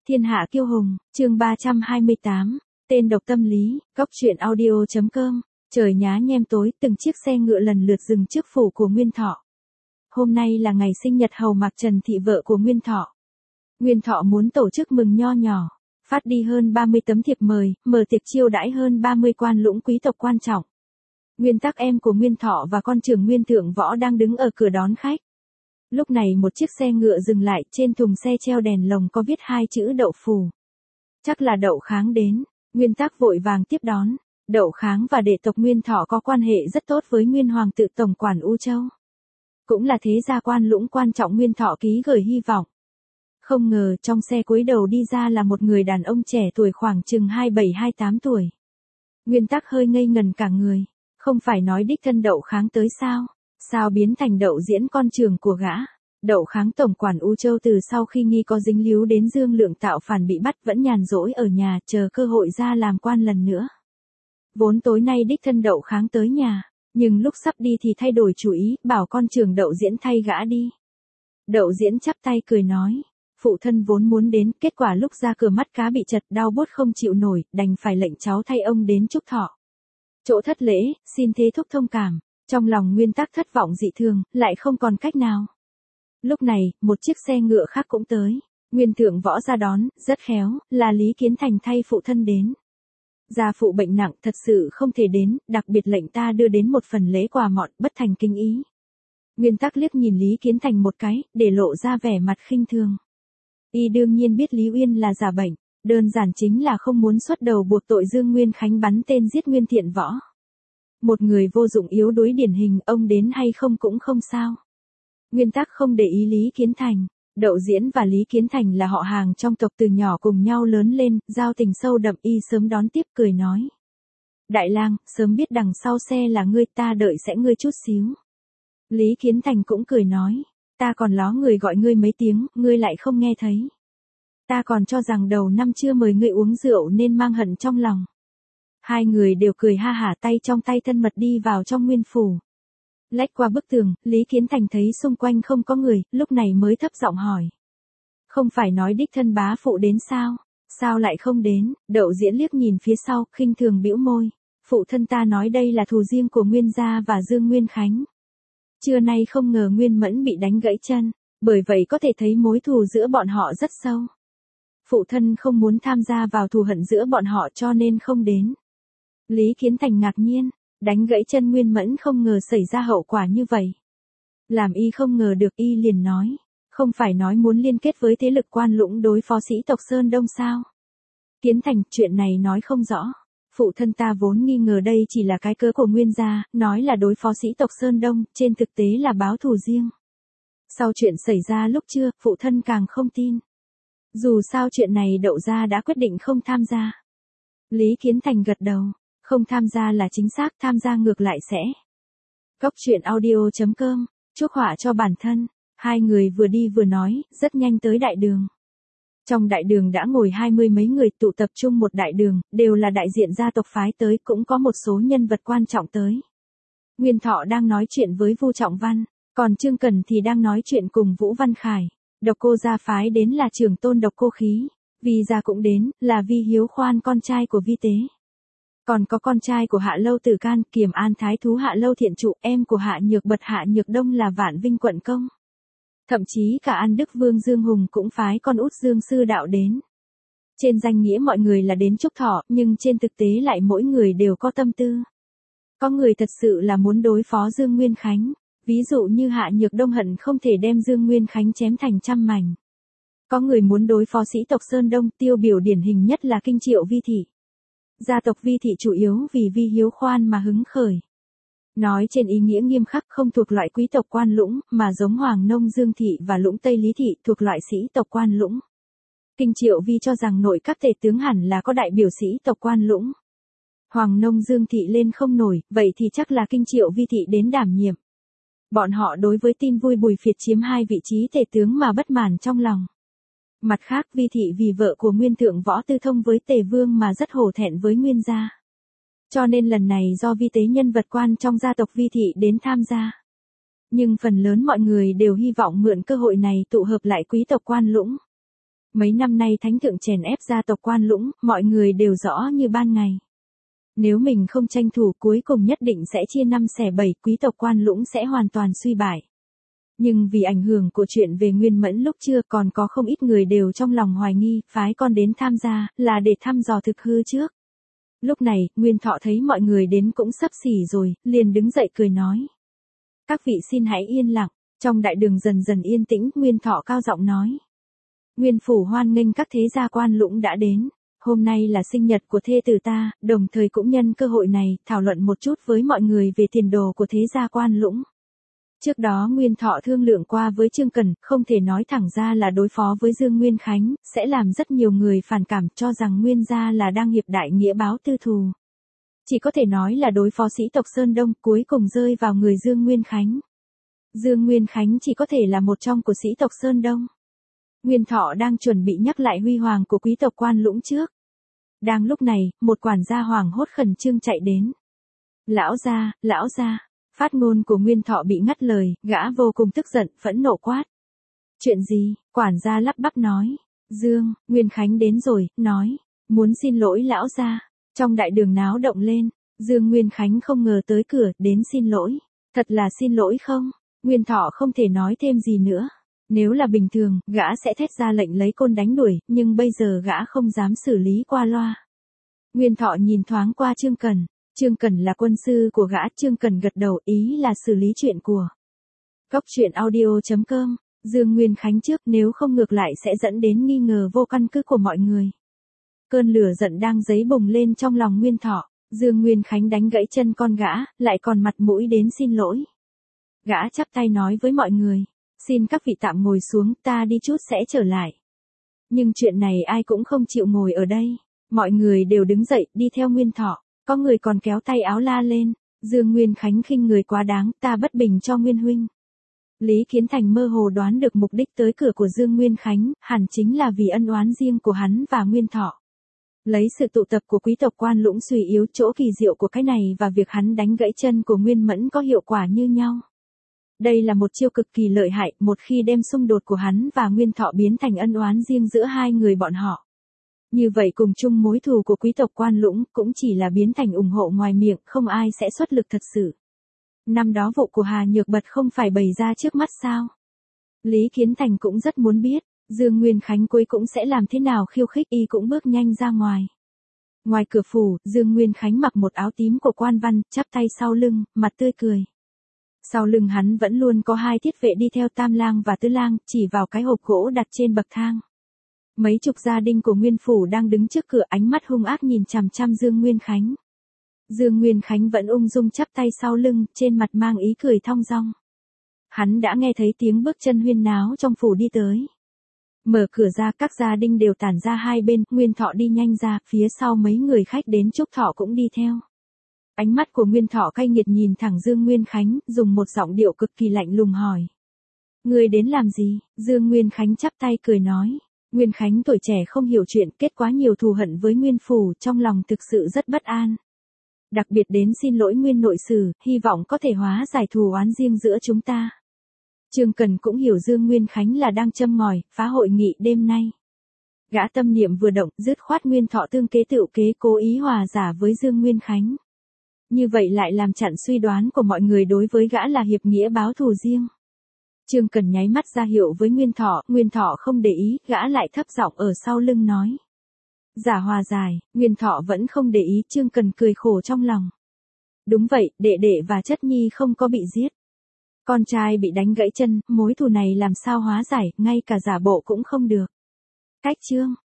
Thiên hạ kiêu hùng, chương 328, tên độc tâm lý, góc truyện audio.com, trời nhá nhem tối, từng chiếc xe ngựa lần lượt dừng trước phủ của Nguyên Thọ. Hôm nay là ngày sinh nhật hầu Mạc Trần Thị vợ của Nguyên Thọ. Nguyên Thọ muốn tổ chức mừng nho nhỏ, phát đi hơn 30 tấm thiệp mời, mở tiệc chiêu đãi hơn 30 quan lũng quý tộc quan trọng. Nguyên Tắc em của Nguyên Thọ và con trưởng Nguyên Thượng Võ đang đứng ở cửa đón khách. Lúc này một chiếc xe ngựa dừng lại, trên thùng xe treo đèn lồng có viết hai chữ Đậu Phù. Chắc là Đậu Kháng đến, Nguyên Tắc vội vàng tiếp đón. Đậu Kháng và đệ tộc Nguyên Thọ có quan hệ rất tốt với Nguyên Hoàng tự tổng quản U Châu. Cũng là thế gia quan lũng quan trọng Nguyên Thọ ký gửi hy vọng. Không ngờ trong xe cúi đầu đi ra là một người đàn ông trẻ tuổi khoảng chừng 27-28 tuổi. Nguyên Tắc hơi ngây ngần cả người, không phải nói đích thân Đậu Kháng tới sao? Sao biến thành Đậu Diễn con trưởng của gã? Đậu Kháng tổng quản U Châu từ sau khi nghi có dính líu đến Dương Lượng tạo phản bị bắt vẫn nhàn rỗi ở nhà chờ cơ hội ra làm quan lần nữa. Vốn tối nay đích thân Đậu Kháng tới nhà, nhưng lúc sắp đi thì thay đổi chủ ý, bảo con trưởng Đậu Diễn thay gã đi. Đậu Diễn chắp tay cười nói, phụ thân vốn muốn đến, kết quả lúc ra cửa mắt cá bị chật đau buốt không chịu nổi, đành phải lệnh cháu thay ông đến chúc thọ. Chỗ thất lễ, xin thế thúc thông cảm. Trong lòng Nguyên Tắc thất vọng dị thường, lại không còn cách nào. Lúc này, một chiếc xe ngựa khác cũng tới. Nguyên Thượng Võ ra đón, rất khéo, là Lý Kiến Thành thay phụ thân đến. Gia phụ bệnh nặng thật sự không thể đến, đặc biệt lệnh ta đưa đến một phần lễ quà mọn, bất thành kinh ý. Nguyên Tắc liếc nhìn Lý Kiến Thành một cái, để lộ ra vẻ mặt khinh thường. Y đương nhiên biết Lý Uyên là giả bệnh, đơn giản chính là không muốn xuất đầu buộc tội Dương Nguyên Khánh bắn tên giết Nguyên Thiện Võ. Một người vô dụng yếu đuối điển hình, ông đến hay không cũng không sao. Nguyên Tắc không để ý Lý Kiến Thành. Đậu Diễn và Lý Kiến Thành là họ hàng trong tộc từ nhỏ cùng nhau lớn lên, giao tình sâu đậm, y sớm đón tiếp cười nói. Đại lang, sớm biết đằng sau xe là ngươi, ta đợi sẽ ngươi chút xíu. Lý Kiến Thành cũng cười nói, ta còn ló người gọi ngươi mấy tiếng, ngươi lại không nghe thấy. Ta còn cho rằng đầu năm chưa mời ngươi uống rượu nên mang hận trong lòng. Hai người đều cười ha hả, tay trong tay thân mật đi vào trong Nguyên phủ. Lách qua bức tường, Lý Kiến Thành thấy xung quanh không có người, lúc này mới thấp giọng hỏi. Không phải nói đích thân bá phụ đến sao? Sao lại không đến? Đậu Diễn liếc nhìn phía sau, khinh thường bĩu môi. Phụ thân ta nói đây là thù riêng của Nguyên gia và Dương Nguyên Khánh. Trưa nay không ngờ Nguyên Mẫn bị đánh gãy chân, bởi vậy có thể thấy mối thù giữa bọn họ rất sâu. Phụ thân không muốn tham gia vào thù hận giữa bọn họ cho nên không đến. Lý Kiến Thành ngạc nhiên, đánh gãy chân Nguyên Mẫn không ngờ xảy ra hậu quả như vậy. Làm y không ngờ được, y liền nói, không phải nói muốn liên kết với thế lực quan lũng đối phó sĩ tộc Sơn Đông sao? Kiến Thành, chuyện này nói không rõ. Phụ thân ta vốn nghi ngờ đây chỉ là cái cớ của Nguyên gia, nói là đối phó sĩ tộc Sơn Đông, trên thực tế là báo thù riêng. Sau chuyện xảy ra lúc trưa, phụ thân càng không tin. Dù sao chuyện này Đậu gia đã quyết định không tham gia. Lý Kiến Thành gật đầu. Không tham gia là chính xác, tham gia ngược lại sẽ. Góc truyện audio.com, chuốc họa cho bản thân. Hai người vừa đi vừa nói, rất nhanh tới đại đường. Trong đại đường đã ngồi 20 mấy người tụ tập trung một đại đường, đều là đại diện gia tộc phái tới, cũng có một số nhân vật quan trọng tới. Nguyên Thọ đang nói chuyện với Vu Trọng Văn, còn Trương Cần thì đang nói chuyện cùng Vũ Văn Khải. Độc Cô gia phái đến là trưởng tôn Độc Cô Khí, Vi gia cũng đến, là Vi Hiếu Khoan con trai của Vi Tế. Còn có con trai của Hạ Lâu Tử Can, Kiềm An Thái Thú Hạ Lâu Thiện Trụ, em của Hạ Nhược Bật Hạ Nhược Đông là Vạn Vinh Quận Công. Thậm chí cả An Đức Vương Dương Hùng cũng phái con út Dương Sư Đạo đến. Trên danh nghĩa mọi người là đến chúc thọ, nhưng trên thực tế lại mỗi người đều có tâm tư. Có người thật sự là muốn đối phó Dương Nguyên Khánh, ví dụ như Hạ Nhược Đông hận không thể đem Dương Nguyên Khánh chém thành trăm mảnh. Có người muốn đối phó sĩ tộc Sơn Đông, tiêu biểu điển hình nhất là Kinh Triệu Vi Thị. Gia tộc Vi Thị chủ yếu vì Vi Hiếu Khoan mà hứng khởi. Nói trên ý nghĩa nghiêm khắc không thuộc loại quý tộc quan lũng, mà giống Hoàng Nông Dương Thị và Lũng Tây Lý Thị thuộc loại sĩ tộc quan lũng. Kinh Triệu Vi cho rằng nội các tể tướng hẳn là có đại biểu sĩ tộc quan lũng. Hoàng Nông Dương Thị lên không nổi, vậy thì chắc là Kinh Triệu Vi Thị đến đảm nhiệm. Bọn họ đối với tin vui Bùi Phiệt chiếm 2 vị trí tể tướng mà bất mãn trong lòng. Mặt khác Vi Thị vì vợ của Nguyên Thượng Võ tư thông với Tề Vương mà rất hổ thẹn với Nguyên gia. Cho nên lần này do Vi Tế nhân vật quan trong gia tộc Vi Thị đến tham gia. Nhưng phần lớn mọi người đều hy vọng mượn cơ hội này tụ hợp lại quý tộc quan lũng. Mấy năm nay thánh thượng chèn ép gia tộc Quan Lũng, mọi người đều rõ như ban ngày. Nếu mình không tranh thủ cuối cùng nhất định sẽ chia 5 xẻ 7, quý tộc Quan Lũng sẽ hoàn toàn suy bại. Nhưng vì ảnh hưởng của chuyện về Nguyên Mẫn lúc trưa còn có không ít người đều trong lòng hoài nghi, phái con đến tham gia, là để thăm dò thực hư trước. Lúc này, Nguyên Thọ thấy mọi người đến cũng sắp xỉ rồi, liền đứng dậy cười nói. Các vị xin hãy yên lặng, trong đại đường dần dần yên tĩnh, Nguyên Thọ cao giọng nói. Nguyên phủ hoan nghênh các thế gia Quan Lũng đã đến. Hôm nay là sinh nhật của thê tử ta, đồng thời cũng nhân cơ hội này, thảo luận một chút với mọi người về tiền đồ của thế gia Quan Lũng. Trước đó Nguyên Thọ thương lượng qua với Trương Cần, không thể nói thẳng ra là đối phó với Dương Nguyên Khánh, sẽ làm rất nhiều người phản cảm cho rằng Nguyên gia là đang hiệp đại nghĩa báo tư thù. Chỉ có thể nói là đối phó sĩ tộc Sơn Đông, cuối cùng rơi vào người Dương Nguyên Khánh. Dương Nguyên Khánh chỉ có thể là một trong của sĩ tộc Sơn Đông. Nguyên Thọ đang chuẩn bị nhắc lại huy hoàng của quý tộc Quan Lũng trước. Đang lúc này, một quản gia hoảng hốt khẩn trương chạy đến. Lão gia. Phát ngôn của Nguyên Thọ bị ngắt lời, gã vô cùng tức giận, phẫn nộ quát. Chuyện gì? Quản gia lắp bắp nói. Nguyên Khánh đến rồi, nói. Muốn xin lỗi lão gia. Trong đại đường náo động lên. Dương Nguyên Khánh không ngờ tới cửa, đến xin lỗi. Thật là xin lỗi không? Nguyên Thọ không thể nói thêm gì nữa. Nếu là bình thường, gã sẽ thét ra lệnh lấy côn đánh đuổi, nhưng bây giờ gã không dám xử lý qua loa. Nguyên Thọ nhìn thoáng qua Trương Cần. Trương Cần là quân sư của gã, Trương Cần gật đầu, ý là xử lý chuyện của. Góc truyện audio.com, Dương Nguyên Khánh trước, nếu không ngược lại sẽ dẫn đến nghi ngờ vô căn cứ của mọi người. Cơn lửa giận đang dấy bùng lên trong lòng Nguyên Thọ, Dương Nguyên Khánh đánh gãy chân con gã, lại còn mặt mũi đến xin lỗi. Gã chắp tay nói với mọi người, xin các vị tạm ngồi xuống, ta đi chút sẽ trở lại. Nhưng chuyện này ai cũng không chịu ngồi ở đây, mọi người đều đứng dậy, đi theo Nguyên Thọ. Có người còn kéo tay áo la lên, Dương Nguyên Khánh khinh người quá đáng, ta bất bình cho Nguyên huynh. Lý Kiến Thành mơ hồ đoán được mục đích tới cửa của Dương Nguyên Khánh, hẳn chính là vì ân oán riêng của hắn và Nguyên Thọ. Lấy sự tụ tập của quý tộc Quan Lũng suy yếu, chỗ kỳ diệu của cái này và việc hắn đánh gãy chân của Nguyên Mẫn có hiệu quả như nhau. Đây là một chiêu cực kỳ lợi hại, một khi đem xung đột của hắn và Nguyên Thọ biến thành ân oán riêng giữa hai người bọn họ. Như vậy cùng chung mối thù của quý tộc Quan Lũng cũng chỉ là biến thành ủng hộ ngoài miệng, không ai sẽ xuất lực thật sự. Năm đó vụ của Hà Nhược Bật không phải bày ra trước mắt sao? Lý Kiến Thành cũng rất muốn biết, Dương Nguyên Khánh cuối cũng sẽ làm thế nào, khiêu khích, y cũng bước nhanh ra ngoài. Ngoài cửa phủ, Dương Nguyên Khánh mặc một áo tím của quan văn, chắp tay sau lưng, mặt tươi cười. Sau lưng hắn vẫn luôn có hai thiết vệ đi theo Tam Lang và Tứ Lang, chỉ vào cái hộp gỗ đặt trên bậc thang. Mấy chục gia đình của Nguyên phủ đang đứng trước cửa, ánh mắt hung ác nhìn chằm chằm Dương Nguyên Khánh. Dương Nguyên Khánh vẫn ung dung chắp tay sau lưng, trên mặt mang ý cười thong dong. Hắn đã nghe thấy tiếng bước chân huyên náo trong phủ đi tới. Mở cửa ra, các gia đình đều tản ra hai bên, Nguyên Thọ đi nhanh ra, phía sau mấy người khách đến chúc thọ cũng đi theo. Ánh mắt của Nguyên Thọ cay nghiệt nhìn thẳng Dương Nguyên Khánh, dùng một giọng điệu cực kỳ lạnh lùng hỏi. Người đến làm gì? Dương Nguyên Khánh chắp tay cười nói. Nguyên Khánh tuổi trẻ không hiểu chuyện, kết quá nhiều thù hận với Nguyên phủ, trong lòng thực sự rất bất an. Đặc biệt đến xin lỗi Nguyên nội sử, hy vọng có thể hóa giải thù oán riêng giữa chúng ta. Trương Cần cũng hiểu Dương Nguyên Khánh là đang châm ngòi, phá hội nghị đêm nay. Gã tâm niệm vừa động, dứt khoát Nguyên Thọ tương kế tựu kế, cố ý hòa giả với Dương Nguyên Khánh. Như vậy lại làm chặn suy đoán của mọi người đối với gã là hiệp nghĩa báo thù riêng. Trương Cần nháy mắt ra hiệu với Nguyên Thọ không để ý, gã lại thấp giọng ở sau lưng nói. Giả hòa giải, Nguyên Thọ vẫn không để ý, Trương Cần cười khổ trong lòng. Đúng vậy, đệ đệ và chất nhi không có bị giết. Con trai bị đánh gãy chân, mối thù này làm sao hóa giải, ngay cả giả bộ cũng không được. Cách chương.